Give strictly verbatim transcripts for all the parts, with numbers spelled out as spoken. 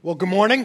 Well, good morning.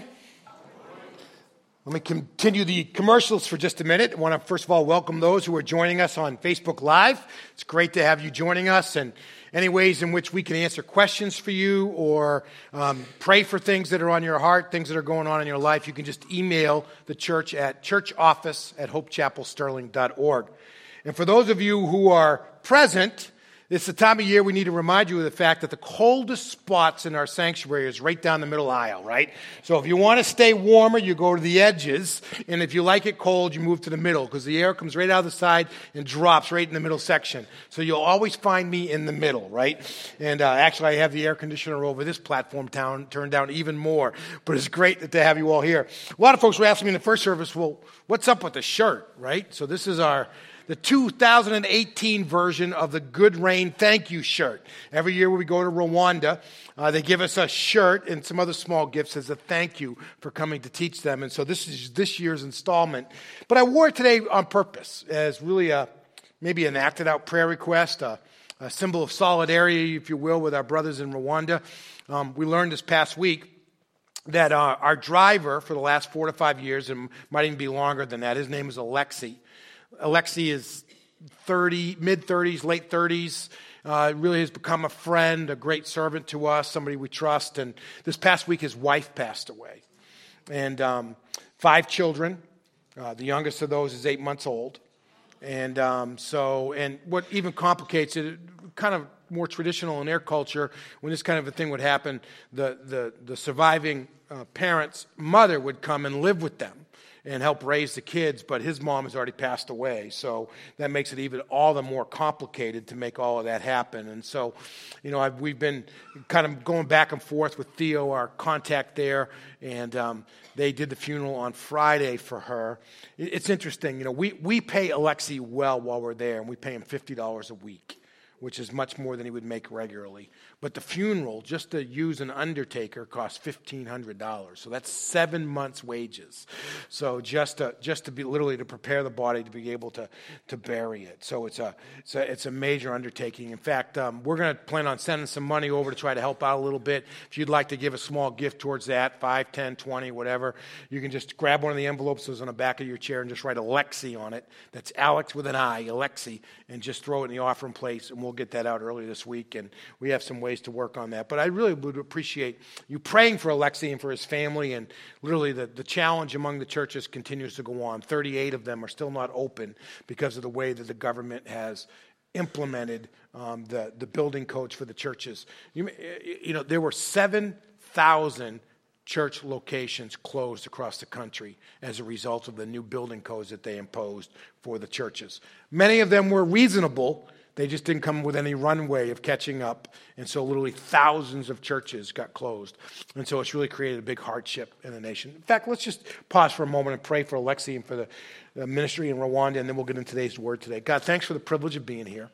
Let me continue the commercials for just a minute. I want to first of all welcome those who are joining us on Facebook Live. It's great to have you joining us, and any ways in which we can answer questions for you or um, pray for things that are on your heart, things that are going on in your life, you can just email the church at churchoffice at hope chapel sterling dot org. And for those of you who are present, it's the time of year we need to remind you of the fact that the coldest spots in our sanctuary is right down the middle aisle, right? So if you want to stay warmer, you go to the edges. And if you like it cold, you move to the middle because the air comes right out of the side and drops right in the middle section. So you'll always find me in the middle, right? And uh, actually, I have the air conditioner over this platform down, turned down even more. But it's great to have you all here. A lot of folks were asking me in the first service, well, what's up with the shirt, right? So this is our... the two thousand eighteen version of the Good Rain Thank You shirt. Every year when we go to Rwanda, uh, they give us a shirt and some other small gifts as a thank you for coming to teach them. And so this is this year's installment. But I wore it today on purpose as really a maybe an acted out prayer request, a, a symbol of solidarity, if you will, with our brothers in Rwanda. Um, we learned this past week that uh, our driver for the last four to five years, and might even be longer than that, his name is Alexi. Alexi is thirty, mid-thirties, late thirties, uh, really has become a friend, a great servant to us, somebody we trust. And this past week, his wife passed away. And um, five children. Uh, the youngest of those is eight months old. And um, so, and what even complicates it, kind of more traditional in their culture, when this kind of a thing would happen, the, the, the surviving uh, parent's mother would come and live with them and help raise the kids, but his mom has already passed away. So that makes it even all the more complicated to make all of that happen. And so, you know, I've, we've been kind of going back and forth with Theo, our contact there, and um, they did the funeral on Friday for her. It's interesting, you know, we, we pay Alexi well while we're there, and we pay him fifty dollars a week, which is much more than he would make regularly. But the funeral, just to use an undertaker, costs fifteen hundred dollars. So that's seven months' wages. So just to just to be literally to prepare the body to be able to to bury it. So it's a it's a, it's a major undertaking. In fact, um, we're going to plan on sending some money over to try to help out a little bit. If you'd like to give a small gift towards that, five, ten, twenty, whatever, you can just grab one of the envelopes that's on the back of your chair and just write Alexi on it. That's Alex with an I, Alexi, and just throw it in the offering place, and we'll get that out early this week. And we have some ways to work on that. But I really would appreciate you praying for Alexi and for his family. And literally the, the challenge among the churches continues to go on. thirty-eight of them are still not open because of the way that the government has implemented um, the, the building codes for the churches. You, you know, there were seven thousand church locations closed across the country as a result of the new building codes that they imposed for the churches. Many of them were reasonable. They just didn't come with any runway of catching up. And so literally thousands of churches got closed. And so it's really created a big hardship in the nation. In fact, let's just pause for a moment and pray for Alexi and for the, the ministry in Rwanda, and then we'll get into today's word today. God, thanks for the privilege of being here.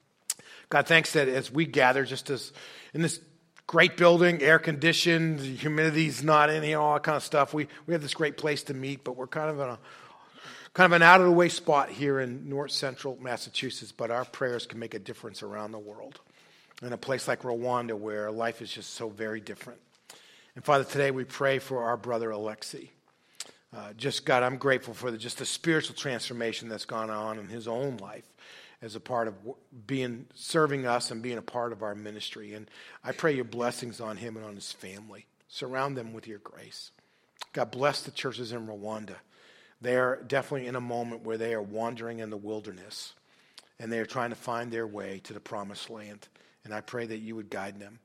God, thanks that as we gather just as in this great building, air conditioned, the humidity's not in here, all that kind of stuff. We, we have this great place to meet, but we're kind of in a Kind of an out-of-the-way spot here in north central Massachusetts, but our prayers can make a difference around the world. In a place like Rwanda where life is just so very different. And Father, today we pray for our brother Alexi. Uh, just, God, I'm grateful for the, just the spiritual transformation that's gone on in his own life as a part of being, serving us and being a part of our ministry. And I pray your blessings on him and on his family. Surround them with your grace. God, bless the churches in Rwanda. They are definitely in a moment where they are wandering in the wilderness and they are trying to find their way to the promised land. And I pray that you would guide them.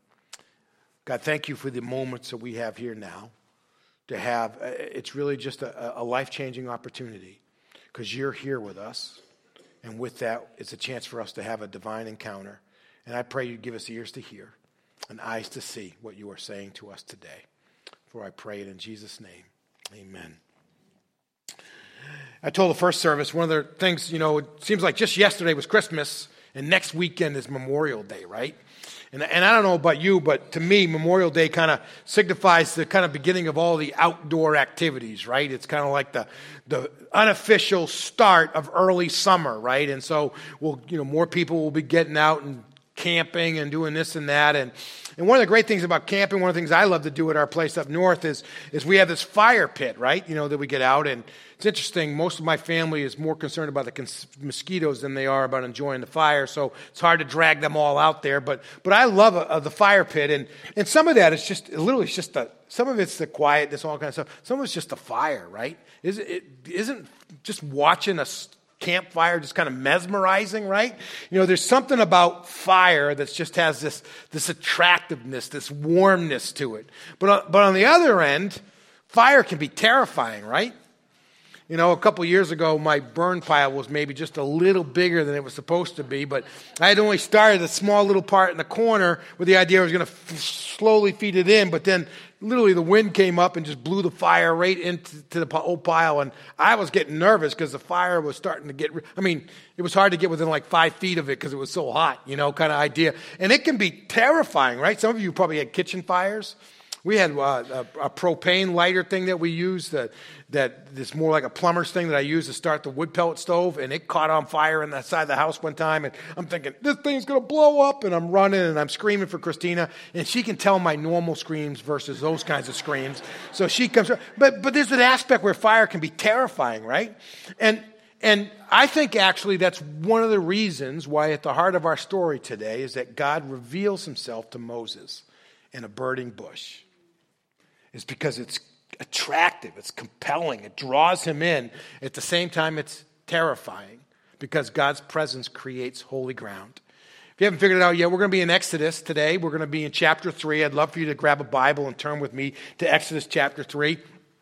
God, thank you for the moments that we have here now to have. It's really just a, a life-changing opportunity because you're here with us. And with that, it's a chance for us to have a divine encounter. And I pray you give us ears to hear and eyes to see what you are saying to us today. For I pray it in Jesus' name. Amen. I told the first service, one of the things, you know, it seems like just yesterday was Christmas, and next weekend is Memorial Day, right? And, and I don't know about you, but to me, Memorial Day kind of signifies the kind of beginning of all the outdoor activities, right? It's kind of like the the unofficial start of early summer, right? And so, we'll, you know, more people will be getting out and camping and doing this and that. And, and one of the great things about camping, one of the things I love to do at our place up north is, is we have this fire pit, right? You know, that we get out. And it's interesting. Most of my family is more concerned about the cons- mosquitoes than they are about enjoying the fire. So it's hard to drag them all out there. But but I love uh, the fire pit. And, and some of that is just, literally it's just the, some of it's the quietness, all kind of stuff. Some of it's just the fire, right? Is it isn't just watching a campfire just kind of mesmerizing, right? You know, there's something about fire that just has this, this attractiveness, this warmness to it. But on, but on the other end, fire can be terrifying, right? You know, a couple years ago, my burn pile was maybe just a little bigger than it was supposed to be, but I had only started a small little part in the corner with the idea I was going to f- slowly feed it in, but then literally the wind came up and just blew the fire right into to the whole pile, and I was getting nervous because the fire was starting to get, I mean, it was hard to get within like five feet of it because it was so hot, you know, kind of idea. And it can be terrifying, right? Some of you probably had kitchen fires. We had uh, a, a propane lighter thing that we used that that is more like a plumber's thing that I used to start the wood pellet stove, and it caught on fire on the side of the house one time, and I'm thinking, this thing's going to blow up, and I'm running, and I'm screaming for Christina, and she can tell my normal screams versus those kinds of screams, so she comes, but but there's an aspect where fire can be terrifying, right? And and I think actually that's one of the reasons why at the heart of our story today is that God reveals himself to Moses in a burning bush. Is because it's attractive, it's compelling, it draws him in. At the same time, it's terrifying because God's presence creates holy ground. If you haven't figured it out yet, we're going to be in Exodus today. We're going to be in chapter three. I'd love for you to grab a Bible and turn with me to Exodus chapter three.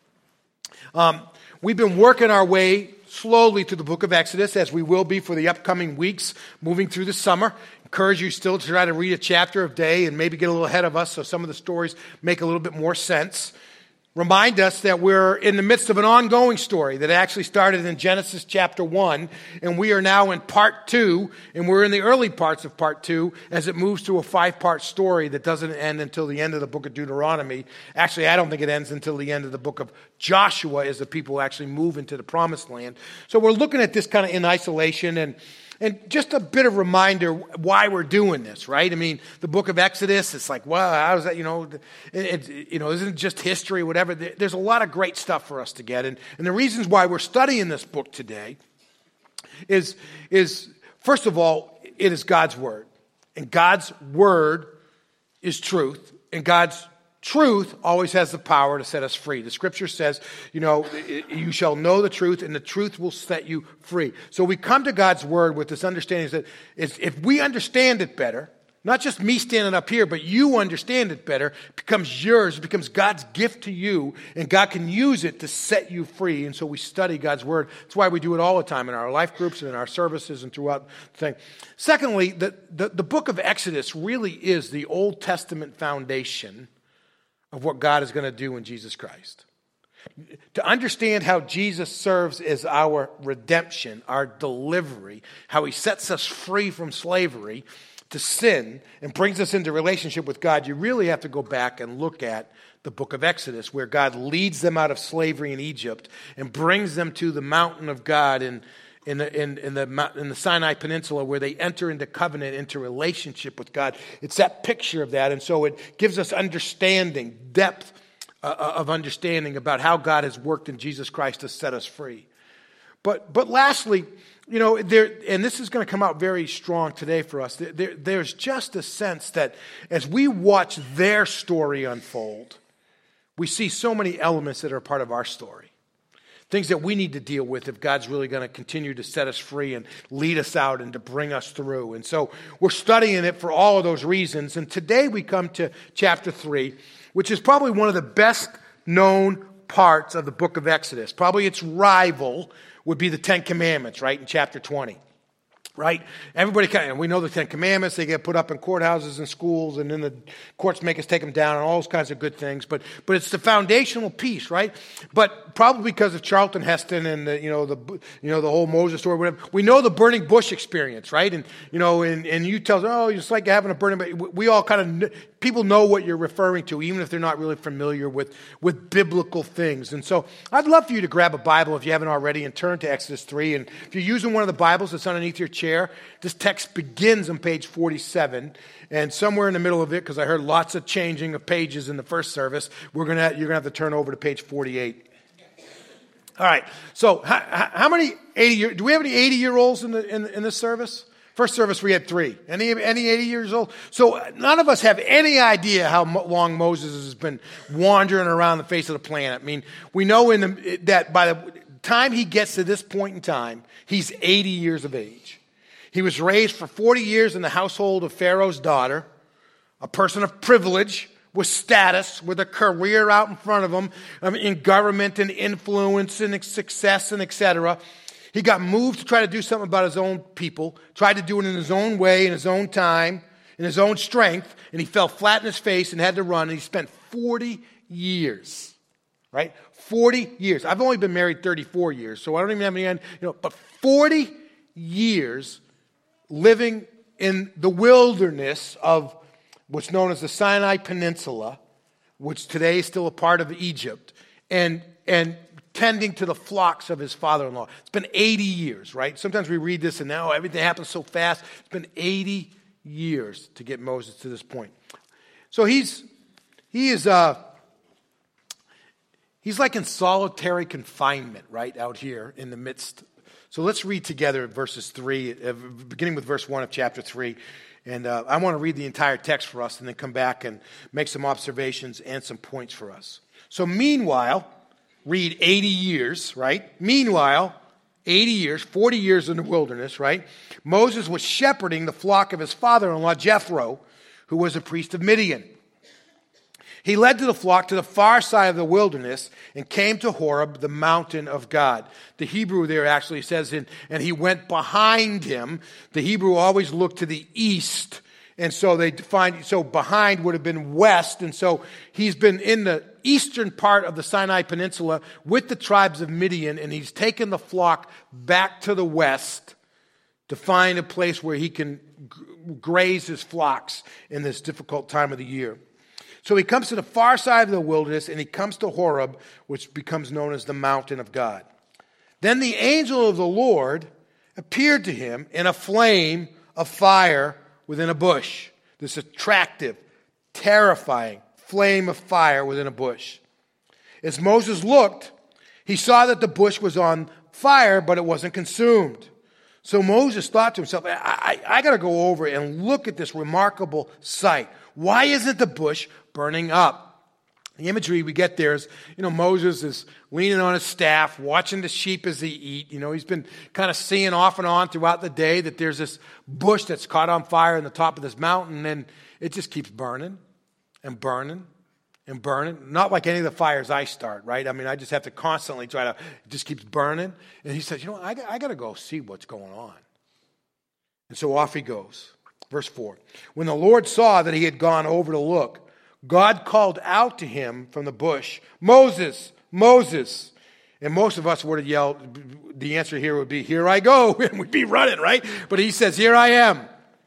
Um, we've been working our way slowly through the book of Exodus, as we will be for the upcoming weeks, moving through the summer. Encourage you still to try to read a chapter a day and maybe get a little ahead of us so some of the stories make a little bit more sense. Remind us that we're in the midst of an ongoing story that actually started in Genesis chapter one, and we are now in part two, and we're in the early parts of part two as it moves to a five-part story that doesn't end until the end of the book of Deuteronomy. Actually, I don't think it ends until the end of the book of Joshua as the people actually move into the promised land. So we're looking at this kind of in isolation, and And just a bit of reminder why we're doing this, right? I mean, the book of Exodus, it's like, well, how is that, you know, it, it, you know, isn't it just history, whatever? There's a lot of great stuff for us to get. And, and the reasons why we're studying this book today is, is, first of all, it is God's word. And God's word is truth. And God's truth always has the power to set us free. The scripture says, you know, you shall know the truth and the truth will set you free. So we come to God's word with this understanding that if we understand it better, not just me standing up here, but you understand it better, it becomes yours, it becomes God's gift to you, and God can use it to set you free. And so we study God's word. That's why we do it all the time in our life groups and in our services and throughout the thing. Secondly, the, the, the book of Exodus really is the Old Testament foundation of what God is going to do in Jesus Christ. To understand how Jesus serves as our redemption, our delivery, how he sets us free from slavery to sin and brings us into relationship with God, you really have to go back and look at the book of Exodus, where God leads them out of slavery in Egypt and brings them to the mountain of God in In the, in, in, the, in the Sinai Peninsula, where they enter into covenant, into relationship with God. It's that picture of that. And so it gives us understanding, depth uh, of understanding about how God has worked in Jesus Christ to set us free. But but lastly, you know, there, and this is going to come out very strong today for us, there, there's just a sense that as we watch their story unfold, we see so many elements that are part of our story. Things that we need to deal with if God's really going to continue to set us free and lead us out and to bring us through. And so we're studying it for all of those reasons. And today we come to chapter three, which is probably one of the best known parts of the book of Exodus. Probably its rival would be the Ten Commandments, right, in chapter twenty. Right? Everybody kind of, we know the Ten Commandments, they get put up in courthouses and schools, and then the courts make us take them down and all those kinds of good things. But but it's the foundational piece, right? But probably because of Charlton Heston and the, you know the you know the whole Moses story, whatever, we know the burning bush experience, right? And you know, and, and you tell them, oh, it's like having a burning bush. We all kind of, people know what you're referring to, even if they're not really familiar with, with biblical things. And so I'd love for you to grab a Bible if you haven't already and turn to Exodus three. And if you're using one of the Bibles that's underneath your chair, share. This text begins on page forty-seven, and somewhere in the middle of it, because I heard lots of changing of pages in the first service, we're gonna you're gonna have to turn over to page forty-eight. All right. So, how, how many eighty year? Do we have any eighty year olds in the in, in this service? First service we had three. Any any eighty years old? So none of us have any idea how long Moses has been wandering around the face of the planet. I mean, we know in the, that by the time he gets to this point in time, he's eighty years of age. He was raised for forty years in the household of Pharaoh's daughter, a person of privilege, with status, with a career out in front of him, um, in government and influence and success and et cetera. He got moved to try to do something about his own people, tried to do it in his own way, in his own time, in his own strength, and he fell flat in his face and had to run, and he spent forty years, right? forty years. I've only been married thirty-four years, so I don't even have any, you know, but forty years living in the wilderness of what's known as the Sinai Peninsula, which today is still a part of Egypt, and and tending to the flocks of his father-in-law. It's been eighty years, right? Sometimes we read this and now everything happens so fast. It's been eighty years to get Moses to this point. So he's he is uh he's like in solitary confinement, right, out here in the midst. So let's read together verses three, uh, beginning with verse one of chapter three. And uh, I want to read the entire text for us and then come back and make some observations and some points for us. So meanwhile, read eighty years, right? Meanwhile, eighty years, forty years in the wilderness, right? Moses was shepherding the flock of his father-in-law, Jethro, who was a priest of Midian. He led to the flock to the far side of the wilderness and came to Horeb, the mountain of God. The Hebrew there actually says, in, and he went behind him. The Hebrew always looked to the east. And so they defined, so behind would have been west. And so he's been in the eastern part of the Sinai Peninsula with the tribes of Midian, and he's taken the flock back to the west to find a place where he can graze his flocks in this difficult time of the year. So he comes to the far side of the wilderness, and he comes to Horeb, which becomes known as the mountain of God. Then the angel of the Lord appeared to him in a flame of fire within a bush. This attractive, terrifying flame of fire within a bush. As Moses looked, he saw that the bush was on fire, but it wasn't consumed. So Moses thought to himself, I, I, I got to go over and look at this remarkable sight. Why isn't the bush burning up? The imagery we get there is, you know, Moses is leaning on his staff, watching the sheep as they eat. You know, he's been kind of seeing off and on throughout the day that there's this bush that's caught on fire in the top of this mountain, and it just keeps burning and burning and burning. Not like any of the fires I start, right? I mean, I just have to constantly try to, it just keeps burning. And he says, you know, I, I got to go see what's going on. And so off he goes. Verse four, when the Lord saw that he had gone over to look, God called out to him from the bush, Moses, Moses. And most of us would have yelled, the answer here would be, here I go. And we'd be running, right? But he says, here I am. He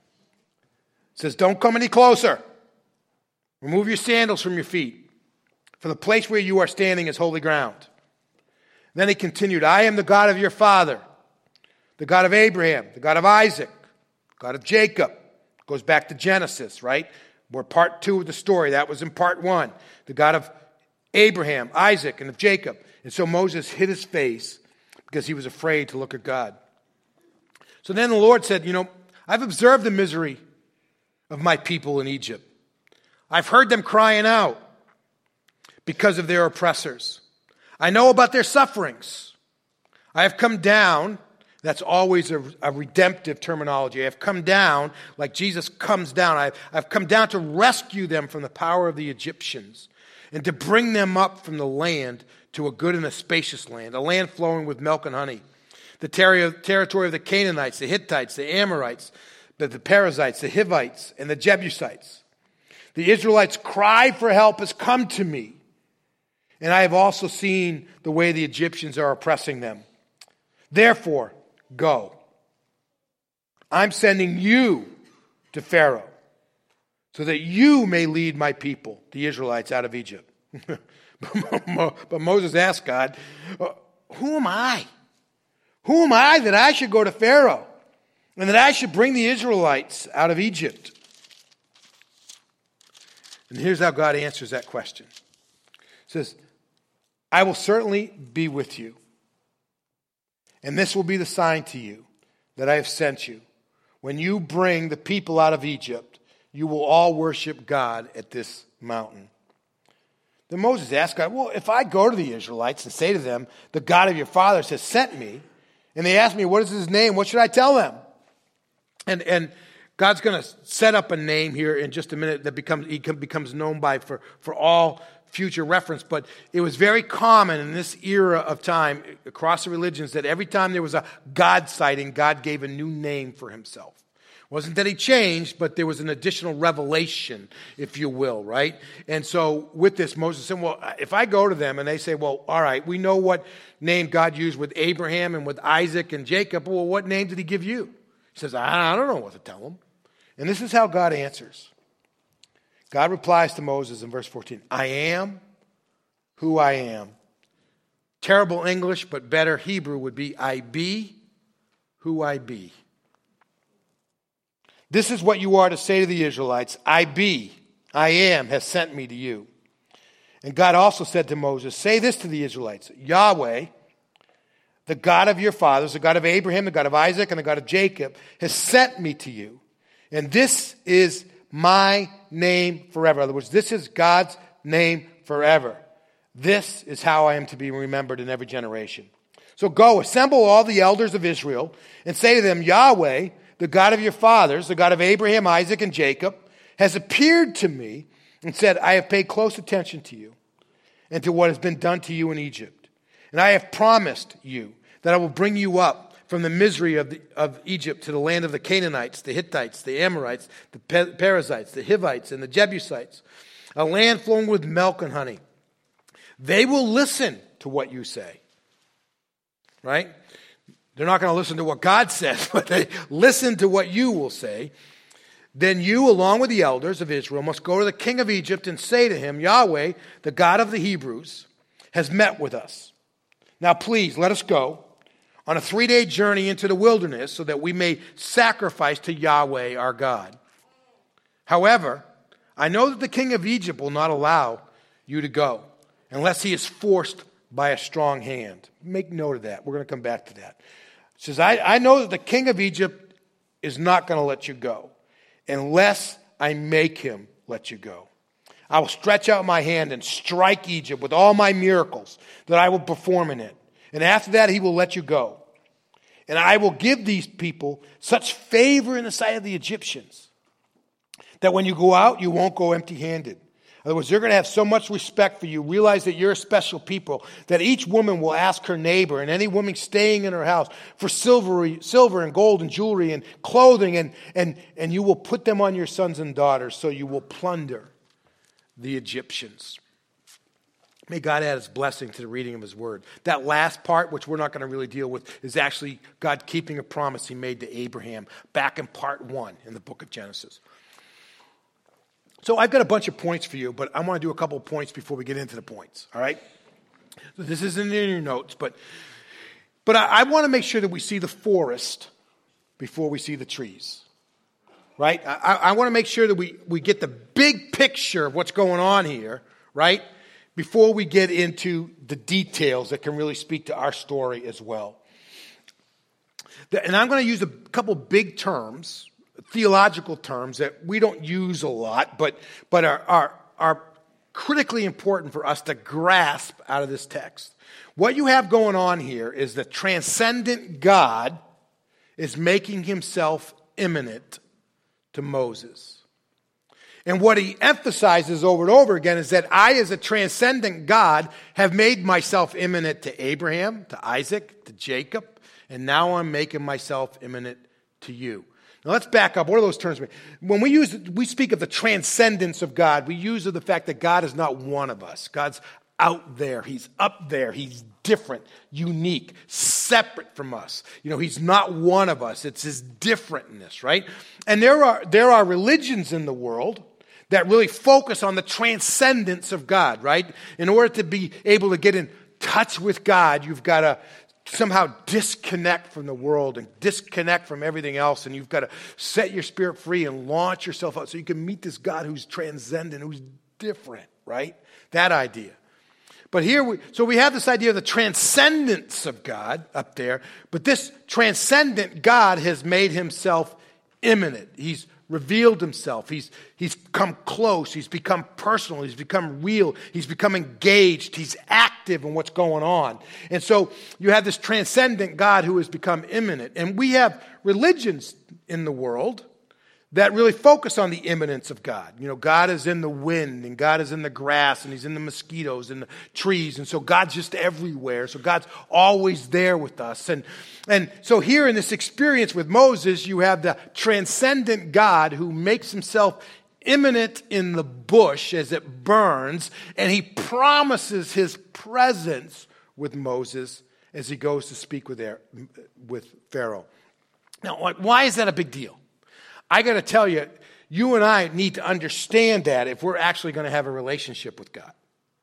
says, don't come any closer. Remove your sandals from your feet, for the place where you are standing is holy ground. Then he continued, I am the God of your father, the God of Abraham, the God of Isaac, the God of Jacob. Goes back to Genesis, right? We're part two of the story. That was in part one. The God of Abraham, Isaac, and of Jacob. And so Moses hid his face because he was afraid to look at God. So then the Lord said, you know, I've observed the misery of my people in Egypt. I've heard them crying out because of their oppressors. I know about their sufferings. I have come down. That's always a, a redemptive terminology. I have come down, like Jesus comes down. I've, I've come down to rescue them from the power of the Egyptians and to bring them up from the land to a good and a spacious land, a land flowing with milk and honey. The ter- territory of the Canaanites, the Hittites, the Amorites, the, the Perizzites, the Hivites, and the Jebusites. The Israelites' cry for help has come to me, and I have also seen the way the Egyptians are oppressing them. Therefore, go. I'm sending you to Pharaoh so that you may lead my people, the Israelites, out of Egypt. But Moses asked God, who am I? Who am I that I should go to Pharaoh and that I should bring the Israelites out of Egypt. And here's how God answers that question. He says, I will certainly be with you, and this will be the sign to you that I have sent you. When you bring the people out of Egypt, you will all worship God at this mountain. Then Moses asked God, well, if I go to the Israelites and say to them, the God of your fathers has sent me, and they ask me, what is his name? What should I tell them? And and God's going to set up a name here in just a minute that becomes he becomes known by for, for all future reference. But it was very common in this era of time across the religions that every time there was a God sighting, God gave a new name for himself. It wasn't that he changed, but there was an additional revelation, if you will, right? And so with this, Moses said, well, if I go to them and they say, well, all right, we know what name God used with Abraham and with Isaac and Jacob. Well, what name did he give you? He says, I don't know what to tell them. And this is how God answers. God replies to Moses in verse fourteen, I am who I am. Terrible English, but better Hebrew would be, I be who I be. This is what you are to say to the Israelites, I be, I am, has sent me to you. And God also said to Moses, say this to the Israelites, Yahweh, the God of your fathers, the God of Abraham, the God of Isaac, and the God of Jacob, has sent me to you. And this is my name forever. In other words, this is God's name forever. This is how I am to be remembered in every generation. So go, assemble all the elders of Israel, and say to them, Yahweh, the God of your fathers, the God of Abraham, Isaac, and Jacob, has appeared to me and said, I have paid close attention to you and to what has been done to you in Egypt. And I have promised you that I will bring you up from the misery of, the, of Egypt to the land of the Canaanites, the Hittites, the Amorites, the Perizzites, the Hivites, and the Jebusites, a land flowing with milk and honey. They will listen to what you say. Right? They're not going to listen to what God says, but they listen to what you will say. Then you, along with the elders of Israel, must go to the king of Egypt and say to him, Yahweh, the God of the Hebrews, has met with us. Now please, let us go on a three-day journey into the wilderness so that we may sacrifice to Yahweh our God. However, I know that the king of Egypt will not allow you to go unless he is forced by a strong hand. Make note of that. We're going to come back to that. It says, I, I know that the king of Egypt is not going to let you go unless I make him let you go. I will stretch out my hand and strike Egypt with all my miracles that I will perform in it. And after that, he will let you go. And I will give these people such favor in the sight of the Egyptians that when you go out, you won't go empty-handed. In other words, they're going to have so much respect for you, realize that you're a special people, that each woman will ask her neighbor and any woman staying in her house for silver, silver and gold and jewelry and clothing, and, and, and you will put them on your sons and daughters, so you will plunder the Egyptians. May God add his blessing to the reading of his word. That last part, which we're not going to really deal with, is actually God keeping a promise he made to Abraham back in part one in the book of Genesis. So I've got a bunch of points for you, but I want to do a couple of points before we get into the points, all right? So this isn't in your notes, but, but I, I want to make sure that we see the forest before we see the trees, right? I, I want to make sure that we, we get the big picture of what's going on here, right? Before we get into the details that can really speak to our story as well. And I'm going to use a couple big terms, theological terms that we don't use a lot, but, but are, are, are critically important for us to grasp out of this text. What you have going on here is the transcendent God is making himself immanent to Moses. And what he emphasizes over and over again is that I, as a transcendent God, have made myself immanent to Abraham, to Isaac, to Jacob, and now I'm making myself immanent to you. Now let's back up. What are those terms? When we use, we speak of the transcendence of God, we use of the fact that God is not one of us. God's out there. He's up there. He's different, unique, separate from us. You know, he's not one of us. It's his differentness, right? And there are there are religions in the world that really focus on the transcendence of God, right? In order to be able to get in touch with God, you've got to somehow disconnect from the world and disconnect from everything else, and you've got to set your spirit free and launch yourself out so you can meet this God who's transcendent, who's different, right? That idea. But here, we, so we have this idea of the transcendence of God up there, but this transcendent God has made himself immanent. He's revealed himself. He's, he's come close. He's become personal. He's become real. He's become engaged. He's active in what's going on. And so you have this transcendent God who has become immanent. And we have religions in the world that really focus on the immanence of God. You know, God is in the wind, and God is in the grass, and he's in the mosquitoes and the trees. And so God's just everywhere. So God's always there with us. And, and so here in this experience with Moses, you have the transcendent God who makes himself immanent in the bush as it burns, and he promises his presence with Moses as he goes to speak with, their, with Pharaoh. Now, why is that a big deal? I got to tell you, you and I need to understand that if we're actually going to have a relationship with God.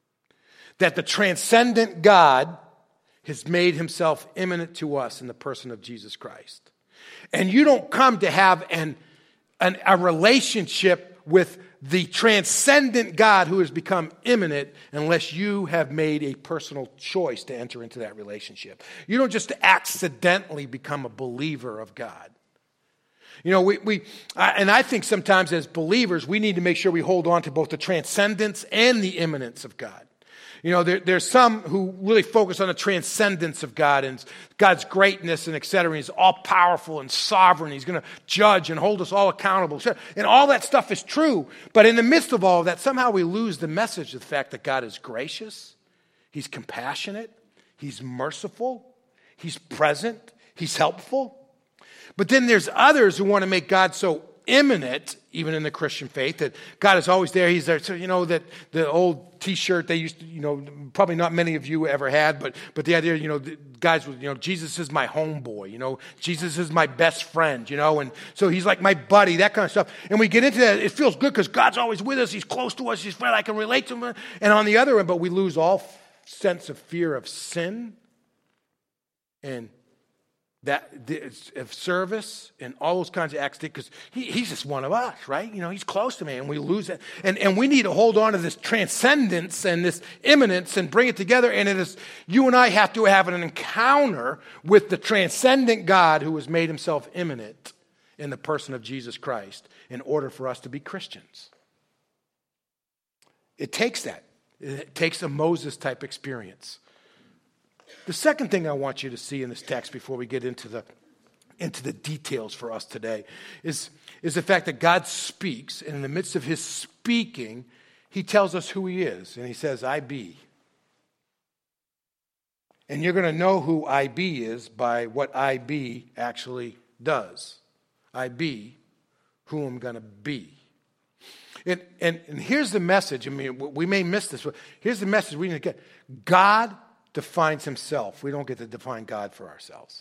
That the transcendent God has made himself immanent to us in the person of Jesus Christ. And you don't come to have an, an, a relationship with the transcendent God who has become immanent unless you have made a personal choice to enter into that relationship. You don't just accidentally become a believer of God. You know, we, we uh, and I think sometimes as believers, we need to make sure we hold on to both the transcendence and the immanence of God. You know, there, there's some who really focus on the transcendence of God and God's greatness and et cetera. He's all powerful and sovereign. He's going to judge and hold us all accountable. And all that stuff is true. But in the midst of all of that, somehow we lose the message of the fact that God is gracious. He's compassionate. He's merciful. He's present. He's helpful. But then there's others who want to make God so immanent, even in the Christian faith, that God is always there. He's there. So, you know, that the old T-shirt they used to, you know, probably not many of you ever had, but but the idea, you know, the guys, you know, Jesus is my homeboy, you know, Jesus is my best friend, you know, and so he's like my buddy, that kind of stuff. And we get into that. It feels good because God's always with us. He's close to us. He's friend. I can relate to him. And on the other end, but we lose all sense of fear of sin and that of service and all those kinds of acts, because he, he's just one of us, right? You know, he's close to me, and we lose it. And, and we need to hold on to this transcendence and this immanence and bring it together. And it is, you and I have to have an encounter with the transcendent God who has made himself immanent in the person of Jesus Christ in order for us to be Christians. It takes that. It takes a Moses-type experience. The second thing I want you to see in this text before we get into the into the details for us today is, is the fact that God speaks, and in the midst of his speaking, he tells us who he is, and he says, I be. And you're going to know who I be is by what I be actually does. I be who I'm going to be. And, and, and here's the message. I mean, we may miss this, but here's the message we need to get. God defines himself. We don't get to define God for ourselves.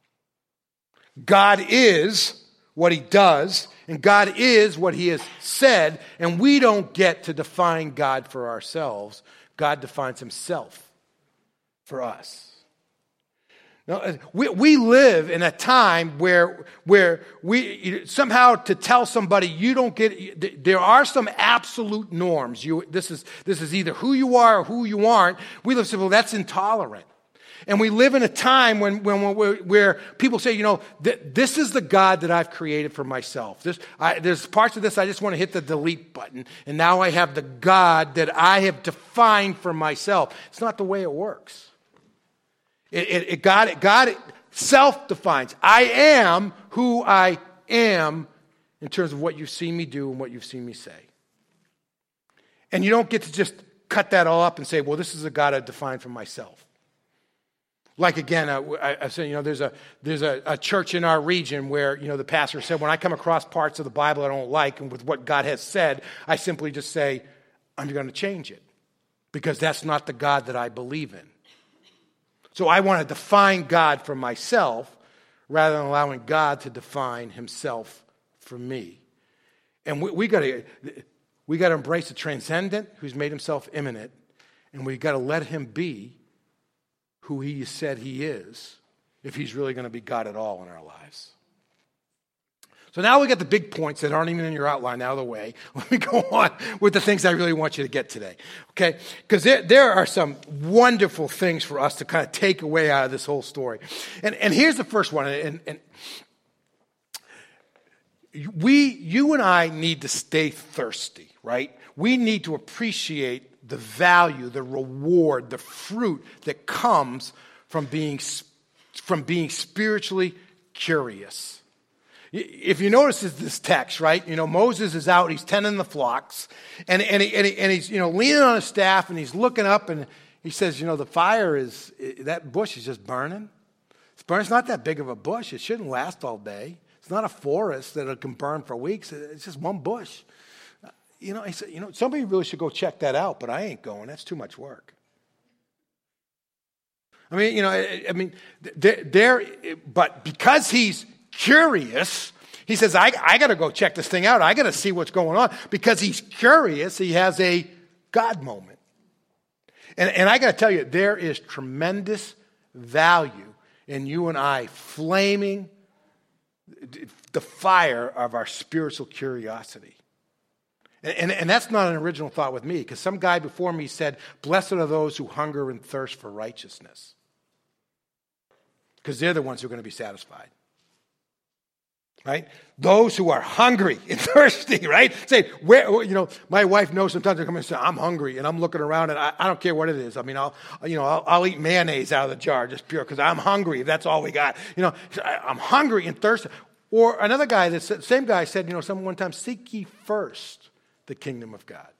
God is what he does, and God is what he has said, and we don't get to define God for ourselves. God defines himself for us. Now, we, we live in a time where, where we somehow to tell somebody you don't get, there are some absolute norms. You, this is, this is either who you are or who you aren't. We live, well, that's intolerant. And we live in a time when, when we're, where people say, you know, th- this is the God that I've created for myself. This, I, there's parts of this I just want to hit the delete button, and now I have the God that I have defined for myself. It's not the way it works. It, it, it God, God self-defines. I am who I am in terms of what you've seen me do and what you've seen me say. And you don't get to just cut that all up and say, well, this is a God I defined for myself. Like, again, I, I, I said, you know, there's a there's a, a church in our region where, you know, the pastor said, when I come across parts of the Bible I don't like and with what God has said, I simply just say, I'm going to change it because that's not the God that I believe in. So I want to define God for myself rather than allowing God to define himself for me. And we, we got to we got to embrace the transcendent who's made himself immanent, and we got to let him be who he said he is, if he's really going to be God at all in our lives. So now we got the big points that aren't even in your outline out of the way. Let me go on with the things I really want you to get today. Okay? Because there, there are some wonderful things for us to kind of take away out of this whole story. And, and here's the first one. And, and we, you and I need to stay thirsty, right? We need to appreciate the value, the reward, the fruit that comes from being, from being spiritually curious. If you notice this text, right, you know, Moses is out, he's tending the flocks, and, and, he, and, he, and he's, you know, leaning on his staff, and he's looking up, and he says, you know, the fire is, that bush is just burning. It's burning. It's not that big of a bush. It shouldn't last all day. It's not a forest that it can burn for weeks. It's just one bush. You know, he said, you know, somebody really should go check that out, but I ain't going. That's too much work. I mean, you know, I, I mean, there, there, but because he's curious, he says, I, I got to go check this thing out. I got to see what's going on. Because he's curious, he has a God moment. And, and I got to tell you, there is tremendous value in you and I flaming the fire of our spiritual curiosity. And, and, and that's not an original thought with me, because some guy before me said, blessed are those who hunger and thirst for righteousness. Because they're the ones who are going to be satisfied. Right? Those who are hungry and thirsty, right? Say, where, you know, my wife knows sometimes I come in and say, I'm hungry, and I'm looking around, and I, I don't care what it is. I mean, I'll, you know, I'll, I'll eat mayonnaise out of the jar just pure because I'm hungry. That's all we got. You know, I'm hungry and thirsty. Or another guy, the same guy said, you know, someone one time, seek ye first the kingdom of God.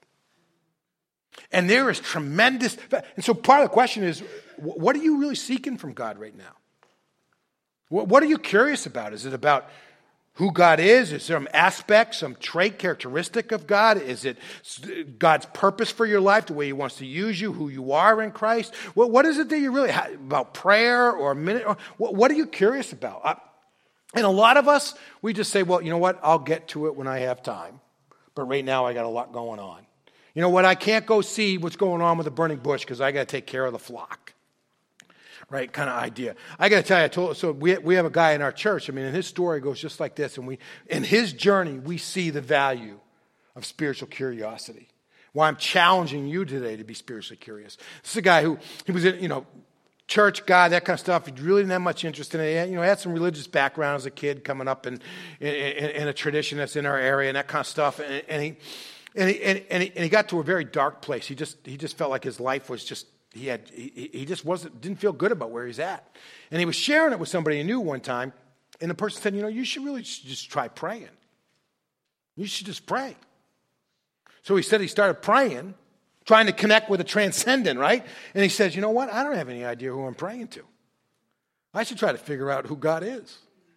And there is tremendous, and so part of the question is, what are you really seeking from God right now? What are you curious about? Is it about who God is? Is there some aspect, some trait, characteristic of God? Is it God's purpose for your life, the way he wants to use you, who you are in Christ? What, what is it that you really, about prayer or a minute? Or, what, what are you curious about? I, and a lot of us, we just say, well, you know what? I'll get to it when I have time. But right now I got a lot going on. You know what? I can't go see what's going on with the burning bush because I got to take care of the flock. Right, kind of idea. I got to tell you, I told, so we we have a guy in our church. I mean, and his story goes just like this. And we, in his journey, we see the value of spiritual curiosity. Why I'm challenging you today to be spiritually curious. This is a guy who he was in, you know, church, God, that kind of stuff. He really didn't have much interest in it. You know, he had some religious background as a kid, coming up in in, in a tradition that's in our area and that kind of stuff. And, and he and he and he, and he got to a very dark place. He just he just felt like his life was just. He had he, he just wasn't didn't feel good about where he's at. And he was sharing it with somebody he knew one time, and the person said, you know, you should really just try praying. You should just pray. So he said he started praying, trying to connect with the transcendent, right? And he says, you know what? I don't have any idea who I'm praying to. I should try to figure out who God is.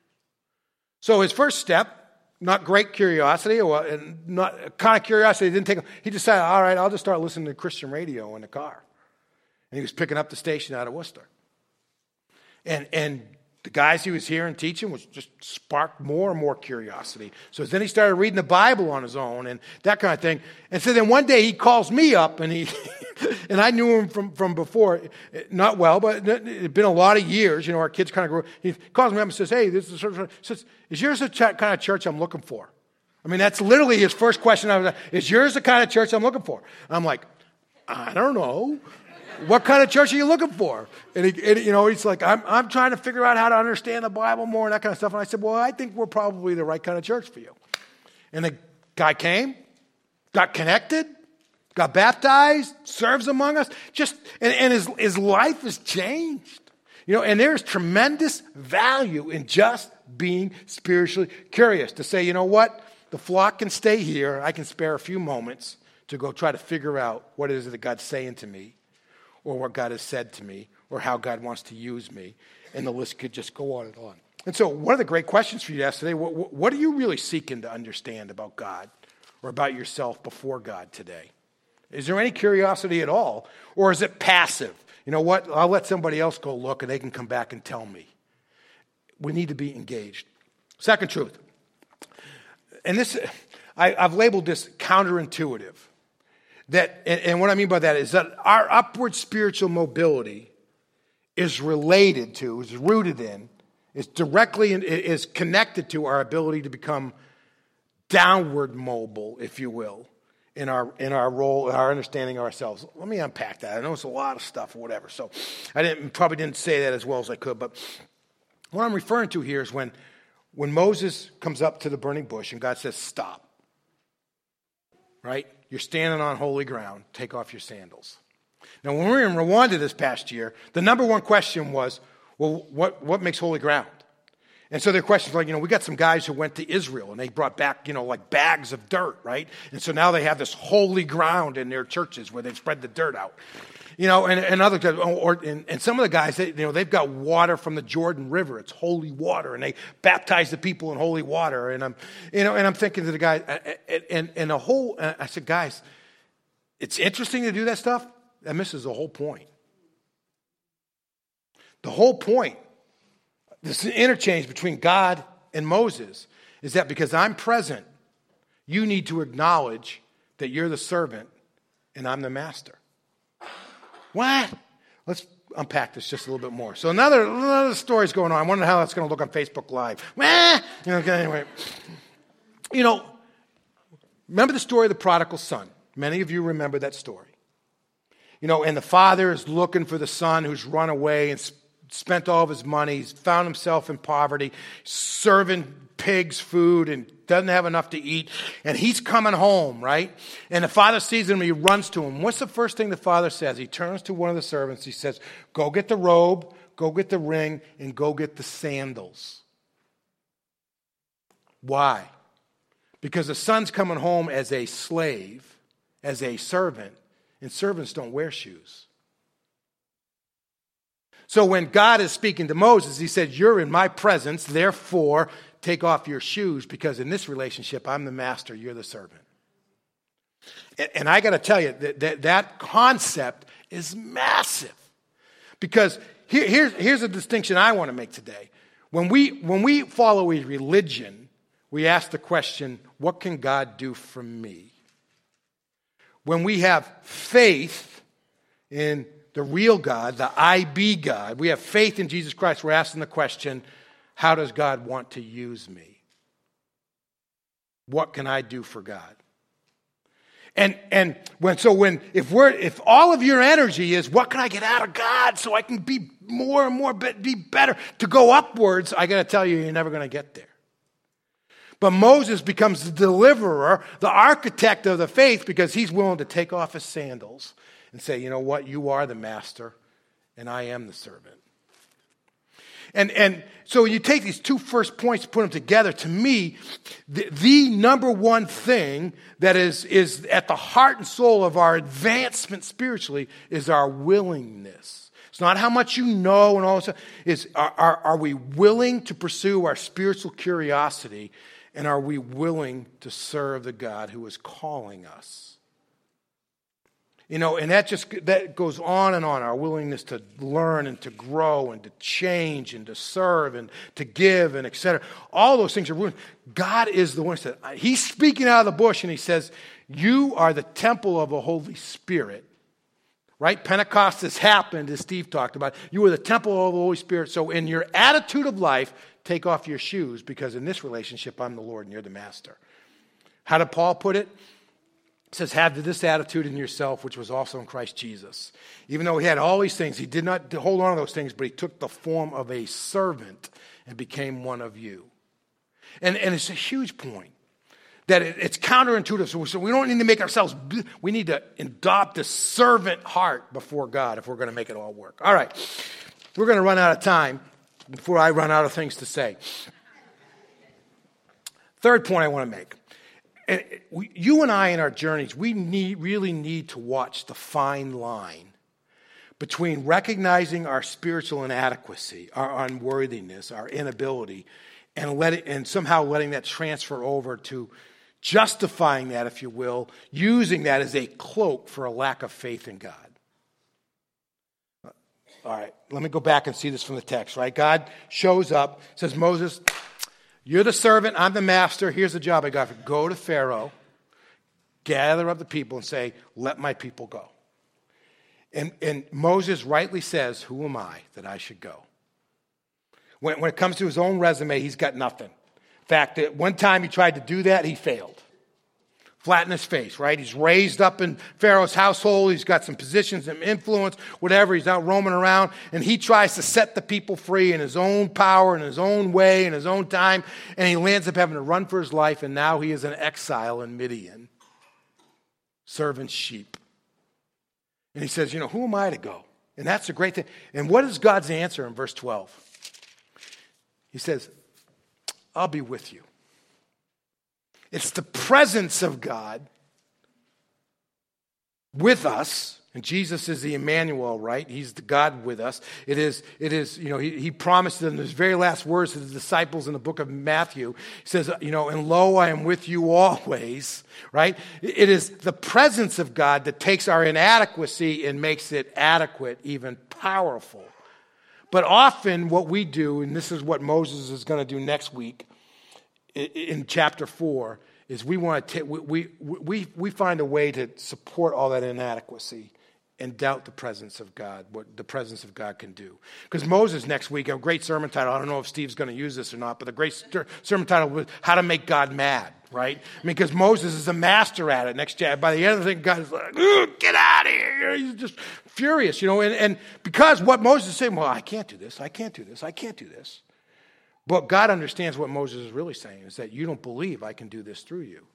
So his first step, not great curiosity, or and not kind of curiosity, didn't take. He decided, all right, I'll just start listening to Christian radio in the car. And he was picking up the station out of Worcester. And and the guys he was hearing teaching was just sparked more and more curiosity. So then he started reading the Bible on his own and that kind of thing. And so then one day he calls me up, and he and I knew him from, from before, not well, but it had been a lot of years. You know, our kids kind of grew. He calls me up and says, hey, this is sort of, says, is yours the kind of church I'm looking for? I mean, that's literally his first question. I was like, is yours the kind of church I'm looking for? I'm like, I don't know. What kind of church are you looking for? And, he, and you know, he's like, I'm, I'm trying to figure out how to understand the Bible more and that kind of stuff. And I said, well, I think we're probably the right kind of church for you. And the guy came, got connected, got baptized, serves among us. Just and, and his his life has changed. You know, and there's tremendous value in just being spiritually curious. To say, you know what, the flock can stay here. I can spare a few moments to go try to figure out what it is that God's saying to me, or what God has said to me, or how God wants to use me. And the list could just go on and on. And so one of the great questions for you to ask today, what, what are you really seeking to understand about God or about yourself before God today? Is there any curiosity at all? Or is it passive? You know what? I'll let somebody else go look and they can come back and tell me. We need to be engaged. Second truth. And this, I, I've labeled this counterintuitive. That, and, and what I mean by that is that our upward spiritual mobility is related to, is rooted in, is directly, in, is connected to our ability to become downward mobile, if you will, in our in our role, in our understanding of ourselves. Let me unpack that. I know it's a lot of stuff or whatever, so I didn't probably didn't say that as well as I could, but what I'm referring to here is when, when Moses comes up to the burning bush and God says, stop, right? You're standing on holy ground. Take off your sandals. Now, when we were in Rwanda this past year, the number one question was, well, what, what makes holy ground? And so their questions were like, you know, we got some guys who went to Israel and they brought back, you know, like bags of dirt, right? And so now they have this holy ground in their churches where they've spread the dirt out. You know, and, and other guys, or, and, and some of the guys, they, you know, they've got water from the Jordan River. It's holy water, and they baptize the people in holy water. And I'm, you know, and I'm thinking to the guys, and, and, and a whole, I said, guys, it's interesting to do that stuff. That misses the whole point. The whole point, this interchange between God and Moses, is that because I'm present, you need to acknowledge that you're the servant and I'm the master. What? Let's unpack this just a little bit more. So another, another story's going on. I wonder how that's going to look on Facebook Live. You know, anyway, you know, remember the story of the prodigal son. Many of you remember that story. You know, and the father is looking for the son who's run away and sp- spent all of his money. He's found himself in poverty, serving pigs food and doesn't have enough to eat. And he's coming home, right? And the father sees him and he runs to him. What's the first thing the father says? He turns to one of the servants. He says, go get the robe, go get the ring, and go get the sandals. Why? Because the son's coming home as a slave, as a servant, and servants don't wear shoes. So when God is speaking to Moses, he said, you're in my presence, therefore take off your shoes, because in this relationship, I'm the master, you're the servant. And, and I got to tell you, that, that that concept is massive. Because here, here's, here's a distinction I want to make today. When we, when we follow a religion, we ask the question, what can God do for me? When we have faith in the real God, the I be God, we have faith in Jesus Christ, we're asking the question, how does God want to use me? What can I do for God? And and when so when if we're if all of your energy is what can I get out of God so I can be more and more be better to go upwards, I got to tell you, you're never going to get there. But Moses becomes the deliverer, the architect of the faith, because he's willing to take off his sandals and say, you know what, you are the master and I am the servant. And and so you take these two first points, put them together. To me, the, the number one thing that is, is at the heart and soul of our advancement spiritually is our willingness. It's not how much you know and all this stuff. It's are, are, are we willing to pursue our spiritual curiosity, and are we willing to serve the God who is calling us? You know, and that just that goes on and on, our willingness to learn and to grow and to change and to serve and to give and et cetera. All those things are ruined. God is the one who said, he's speaking out of the bush and he says, you are the temple of the Holy Spirit. Right? Pentecost has happened, as Steve talked about. You are the temple of the Holy Spirit. So in your attitude of life, take off your shoes, because in this relationship, I'm the Lord and you're the master. How did Paul put it? It says, have this attitude in yourself, which was also in Christ Jesus. Even though he had all these things, he did not hold on to those things, but he took the form of a servant and became one of you. And, and it's a huge point that it, it's counterintuitive. So, so we don't need to make ourselves, we need to adopt a servant heart before God if we're going to make it all work. All right, we're going to run out of time before I run out of things to say. Third point I want to make. And we, you and I in our journeys, we need, really need to watch the fine line between recognizing our spiritual inadequacy, our unworthiness, our inability, and let it, and somehow letting that transfer over to justifying that, if you will, using that as a cloak for a lack of faith in God. All right, let me go back and see this from the text, right? God shows up, says, Moses, you're the servant, I'm the master. Here's the job I got for you. Go to Pharaoh, gather up the people and say, let my people go. And, and Moses rightly says, who am I that I should go? When, when it comes to his own resume, he's got nothing. In fact, at one time he tried to do that, he failed. Flat in his face, right? He's raised up in Pharaoh's household. He's got some positions and influence, whatever. He's out roaming around, and he tries to set the people free in his own power, in his own way, in his own time, and he lands up having to run for his life, and now he is an exile in Midian, serving sheep. And he says, you know, who am I to go? And that's the great thing. And what is God's answer in verse twelve? He says, I'll be with you. It's the presence of God with us. And Jesus is the Emmanuel, right? He's the God with us. It is, it is, you know, he, he promised in his very last words to the disciples in the book of Matthew. He says, you know, and lo, I am with you always, right? It is the presence of God that takes our inadequacy and makes it adequate, even powerful. But often what we do, and this is what Moses is going to do next week, in chapter four, is we want to t- we, we we we find a way to support all that inadequacy and doubt the presence of God, what the presence of God can do. Because Moses next week, a great sermon title, I don't know if Steve's going to use this or not, but the great st- sermon title was How to Make God Mad, right? I mean, because Moses is a master at it. Next chapter, by the end of the thing, God's like, get out of here. He's just furious, you know, and, and because what Moses is saying, well, I can't do this, I can't do this, I can't do this. But God understands what Moses is really saying, is that you don't believe I can do this through you.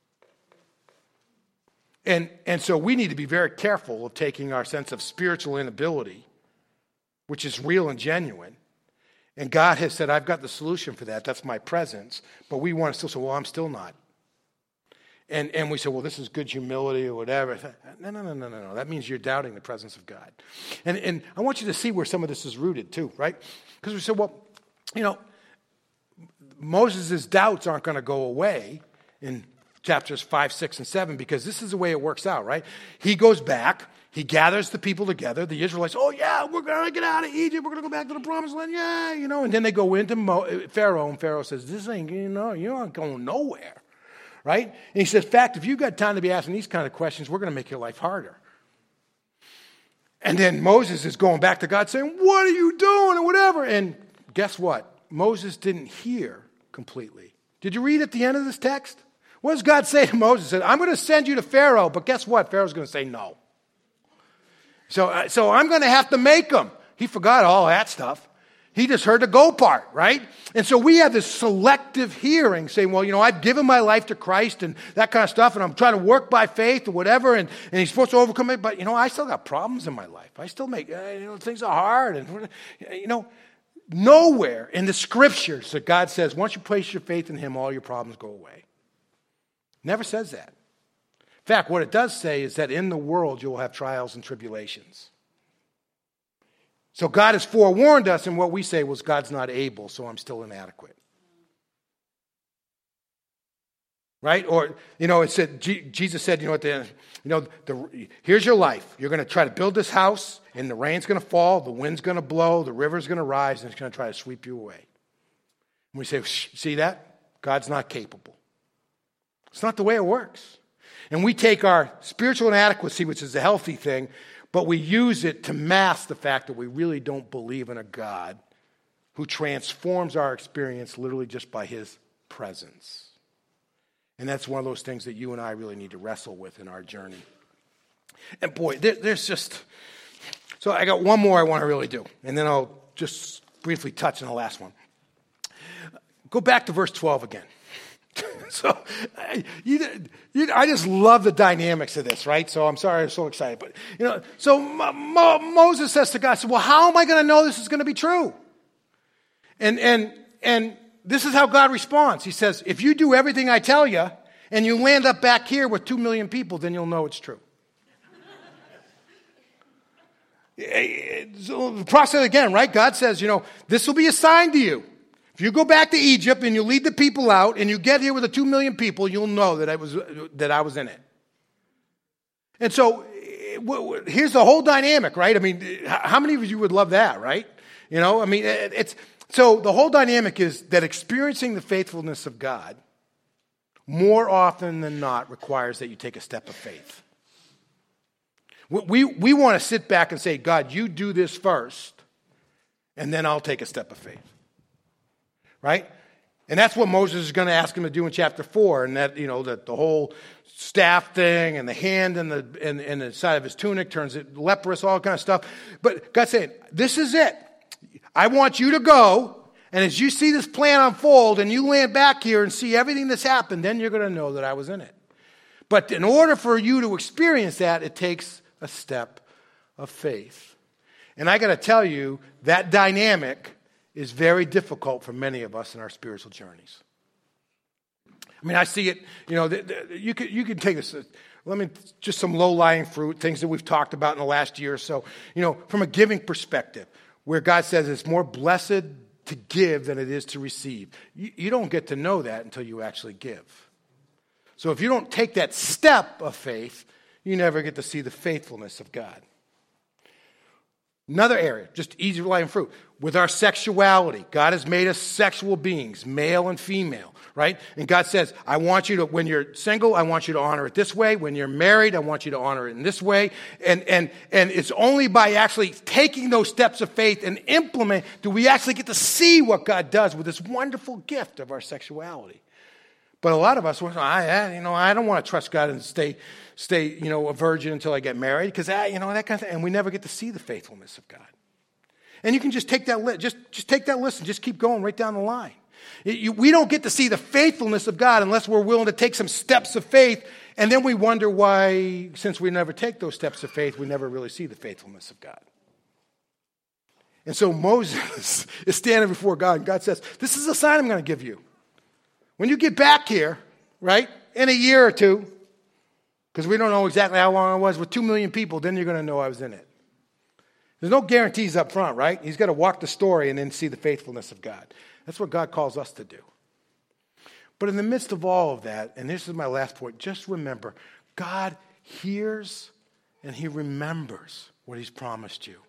And, and so we need to be very careful of taking our sense of spiritual inability, which is real and genuine. And God has said, I've got the solution for that. That's my presence. But we want to still say, well, I'm still not. And, and we say, well, this is good humility or whatever. No, no, no, no, no, no. That means you're doubting the presence of God. And, and I want you to see where some of this is rooted too, right? Because we say, well, you know, Moses' doubts aren't going to go away in chapters five, six, and seven because this is the way it works out, right? He goes back. He gathers the people together. The Israelites, oh, yeah, we're going to get out of Egypt. We're going to go back to the promised land. Yeah, you know. And then they go into Mo- Pharaoh, and Pharaoh says, this ain't, you know, you're not going nowhere, right? And he says, in fact, if you've got time to be asking these kind of questions, we're going to make your life harder. And then Moses is going back to God saying, what are you doing or whatever? And guess what? Moses didn't hear completely. Did you read at the end of this text? What does God say to Moses? He said, I'm going to send you to Pharaoh, but guess what? Pharaoh's going to say no. So, uh, so I'm going to have to make him. He forgot all that stuff. He just heard the go part, right? And so we have this selective hearing saying, well, you know, I've given my life to Christ and that kind of stuff, and I'm trying to work by faith or whatever, and, and he's supposed to overcome it, but, you know, I still got problems in my life. I still make, uh, you know, things are hard, and, you know, nowhere in the scriptures that God says, once you place your faith in him, all your problems go away. Never says that. In fact, what it does say is that in the world you will have trials and tribulations. So God has forewarned us, and what we say was, God's not able, so I'm still inadequate. Right? Or, you know, it said, G- Jesus said, you know, at the end, you know, the, here's your life. You're going to try to build this house, and the rain's going to fall, the wind's going to blow, the river's going to rise, and it's going to try to sweep you away. And we say, see that? God's not capable. It's not the way it works. And we take our spiritual inadequacy, which is a healthy thing, but we use it to mask the fact that we really don't believe in a God who transforms our experience literally just by his presence. And that's one of those things that you and I really need to wrestle with in our journey. And boy, there, there's just... So I got one more I want to really do, and then I'll just briefly touch on the last one. Go back to verse twelve again. So you, you, I just love the dynamics of this, right? So I'm sorry I'm so excited. But, you know, so Mo, Mo, Moses says to God, well, how am I going to know this is going to be true? And, and, and this is how God responds. He says, if you do everything I tell you and you land up back here with two million people, then you'll know it's true. So the process again, right? God says, you know, this will be a sign to you. If you go back to Egypt and you lead the people out and you get here with the two million people, you'll know that I was that I was in it. And so here's the whole dynamic, right? I mean, how many of you would love that, right? You know, I mean, it's so the whole dynamic is that experiencing the faithfulness of God more often than not requires that you take a step of faith. We, we want to sit back and say, God, you do this first, and then I'll take a step of faith. Right? And that's what Moses is going to ask him to do in chapter four. And that, you know, that the whole staff thing and the hand and the and, and the side of his tunic turns it leprous, all kind of stuff. But God's saying, this is it. I want you to go. And as you see this plan unfold and you land back here and see everything that's happened, then you're going to know that I was in it. But in order for you to experience that, it takes a step of faith. And I got to tell you, that dynamic is very difficult for many of us in our spiritual journeys. I mean, I see it, you know, the, the, you could you could take this, uh, let me, just some low-lying fruit, things that we've talked about in the last year or so, you know, from a giving perspective, where God says it's more blessed to give than it is to receive. You, you don't get to know that until you actually give. So if you don't take that step of faith, you never get to see the faithfulness of God. Another area, just easy lying fruit. With our sexuality, God has made us sexual beings, male and female, right? And God says, I want you to, when you're single, I want you to honor it this way. When you're married, I want you to honor it in this way. And, and, and it's only by actually taking those steps of faith and implement do we actually get to see what God does with this wonderful gift of our sexuality. But a lot of us, I, you know, I don't want to trust God and stay, stay, you know, a virgin until I get married because, you know, that kind of thing. And we never get to see the faithfulness of God. And you can just take that list, just, just take that list and just keep going right down the line. It, you, we don't get to see the faithfulness of God unless we're willing to take some steps of faith, and then we wonder why, since we never take those steps of faith, we never really see the faithfulness of God. And so Moses is standing before God, and God says, this is a sign I'm going to give you. When you get back here, right, in a year or two, because we don't know exactly how long it was, with two million people, then you're going to know I was in it. There's no guarantees up front, right? He's got to walk the story and then see the faithfulness of God. That's what God calls us to do. But in the midst of all of that, and this is my last point, just remember, God hears and he remembers what he's promised you.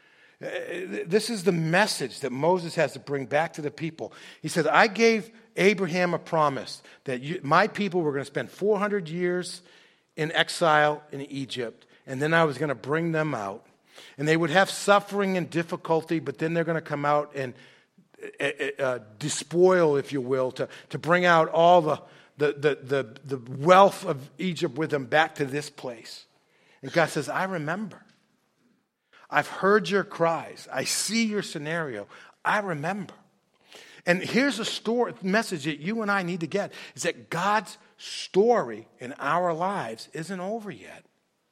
This is the message that Moses has to bring back to the people. He said, I gave Abraham a promise that you, my people were going to spend four hundred years in exile in Egypt, and then I was going to bring them out. And they would have suffering and difficulty, but then they're going to come out and uh, uh, despoil, if you will, to, to bring out all the, the, the, the, the wealth of Egypt with them back to this place. And God says, I remember. I've heard your cries. I see your scenario. I remember. And here's a story, message that you and I need to get, is that God's story in our lives isn't over yet.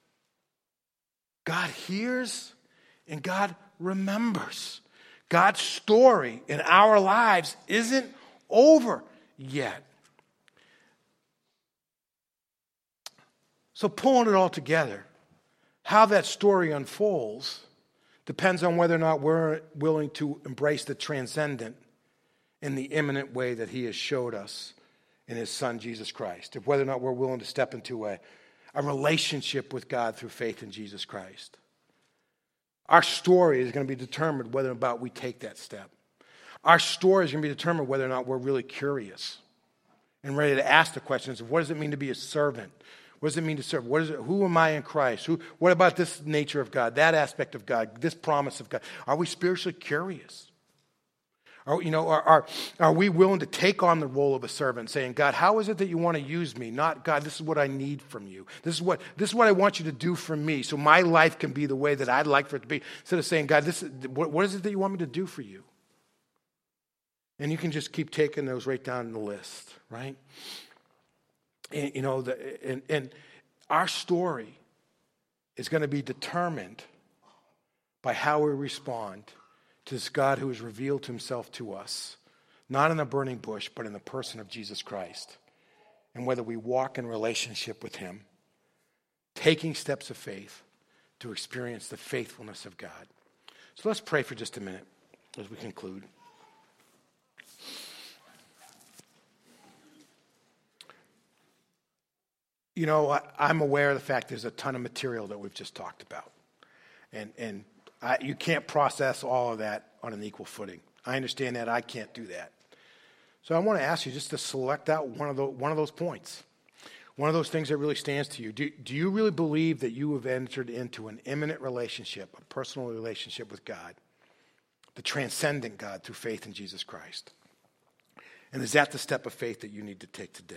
God hears and God remembers. God's story in our lives isn't over yet. So pulling it all together, how that story unfolds depends on whether or not we're willing to embrace the transcendent in the imminent way that he has showed us in his son, Jesus Christ. If whether or not we're willing to step into a, a relationship with God through faith in Jesus Christ. Our story is going to be determined whether or not we take that step. Our story is going to be determined whether or not we're really curious and ready to ask the questions of what does it mean to be a servant? What does it mean to serve? What is it? Who am I in Christ? Who, what about this nature of God, that aspect of God, this promise of God? Are we spiritually curious? Are, you know, are, are, are we willing to take on the role of a servant, saying, God, how is it that you want to use me? Not, God, this is what I need from you. This is what, this is what I want you to do for me so my life can be the way that I'd like for it to be. Instead of saying, God, this is, what, what is it that you want me to do for you? And you can just keep taking those right down the list, right? And, you know, the, and, and our story is going to be determined by how we respond to this God who has revealed himself to us, not in a burning bush, but in the person of Jesus Christ. And whether we walk in relationship with him, taking steps of faith to experience the faithfulness of God. So let's pray for just a minute as we conclude. You know, I, I'm aware of the fact there's a ton of material that we've just talked about. And, and I, you can't process all of that on an equal footing. I understand that. I can't do that. So I want to ask you just to select out one of the, one of those points. One of those things that really stands to you. Do, do you really believe that you have entered into an imminent relationship, a personal relationship with God, the transcendent God through faith in Jesus Christ? And is that the step of faith that you need to take today?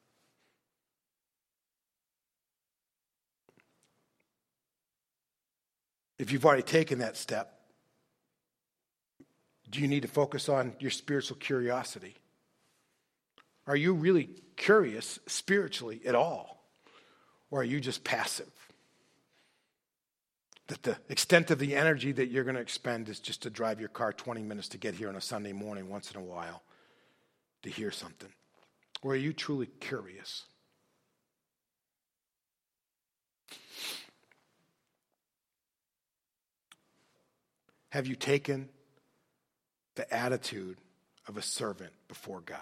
If you've already taken that step, do you need to focus on your spiritual curiosity? Are you really curious spiritually at all? Or are you just passive? That the extent of the energy that you're going to expend is just to drive your car twenty minutes to get here on a Sunday morning once in a while to hear something? Or are you truly curious? Have you taken the attitude of a servant before God?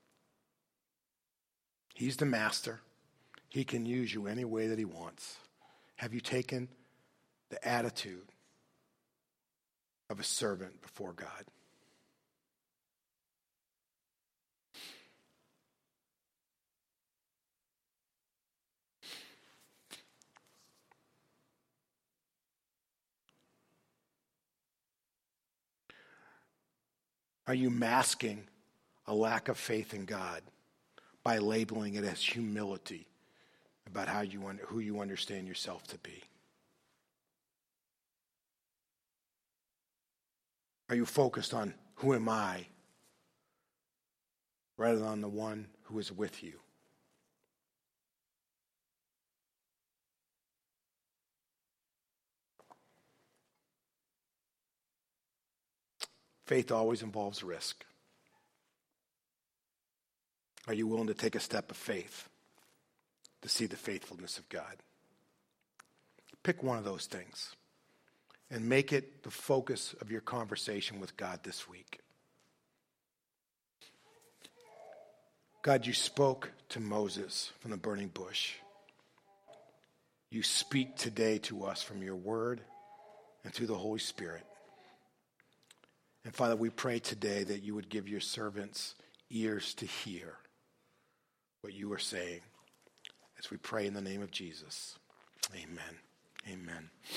He's the master. He can use you any way that he wants. Have you taken the attitude of a servant before God? Are you masking a lack of faith in God by labeling it as humility about how you who you understand yourself to be? Are you focused on who am I rather than on the one who is with you? Faith always involves risk. Are you willing to take a step of faith to see the faithfulness of God? Pick one of those things and make it the focus of your conversation with God this week. God, you spoke to Moses from the burning bush. You speak today to us from your word and through the Holy Spirit. And Father, we pray today that you would give your servants ears to hear what you are saying. As we pray in the name of Jesus. Amen. Amen.